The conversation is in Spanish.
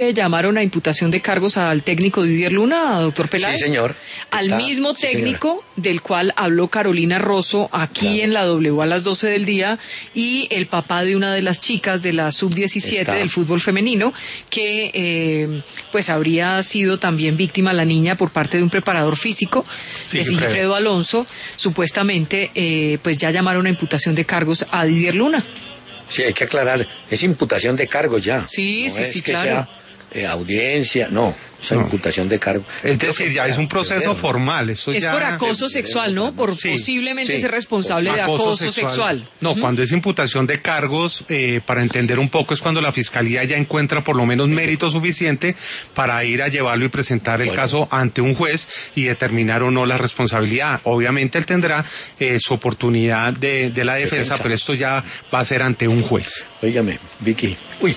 Llamaron a imputación de cargos al técnico Didier Luna, doctor Peláez. Sí, señor. Al mismo técnico del cual habló Carolina Rosso aquí en la W a las 12 del día, y el papá de una de las chicas de la sub-17 del fútbol femenino, que pues habría sido también víctima la niña por parte de un preparador físico, de Sigifredo Alonso. Supuestamente pues ya llamaron a imputación de cargos a Didier Luna. Sí, hay que aclarar, es imputación de cargos ya. Sí, no sí, es sí, que claro. Sea, audiencia, no. Esa imputación de cargo. Es decir, ya es un proceso formal. Eso es ya, por acoso sexual, ¿no? Por posiblemente ser responsable de acoso sexual. No, cuando es imputación de cargos, para entender un poco, es cuando la Fiscalía ya encuentra por lo menos mérito suficiente para ir a llevarlo y presentar el caso ante un juez y determinar o no la responsabilidad. Obviamente él tendrá su oportunidad de la defensa, pero esto ya va a ser ante un juez. Óigame, Vicky. Uy.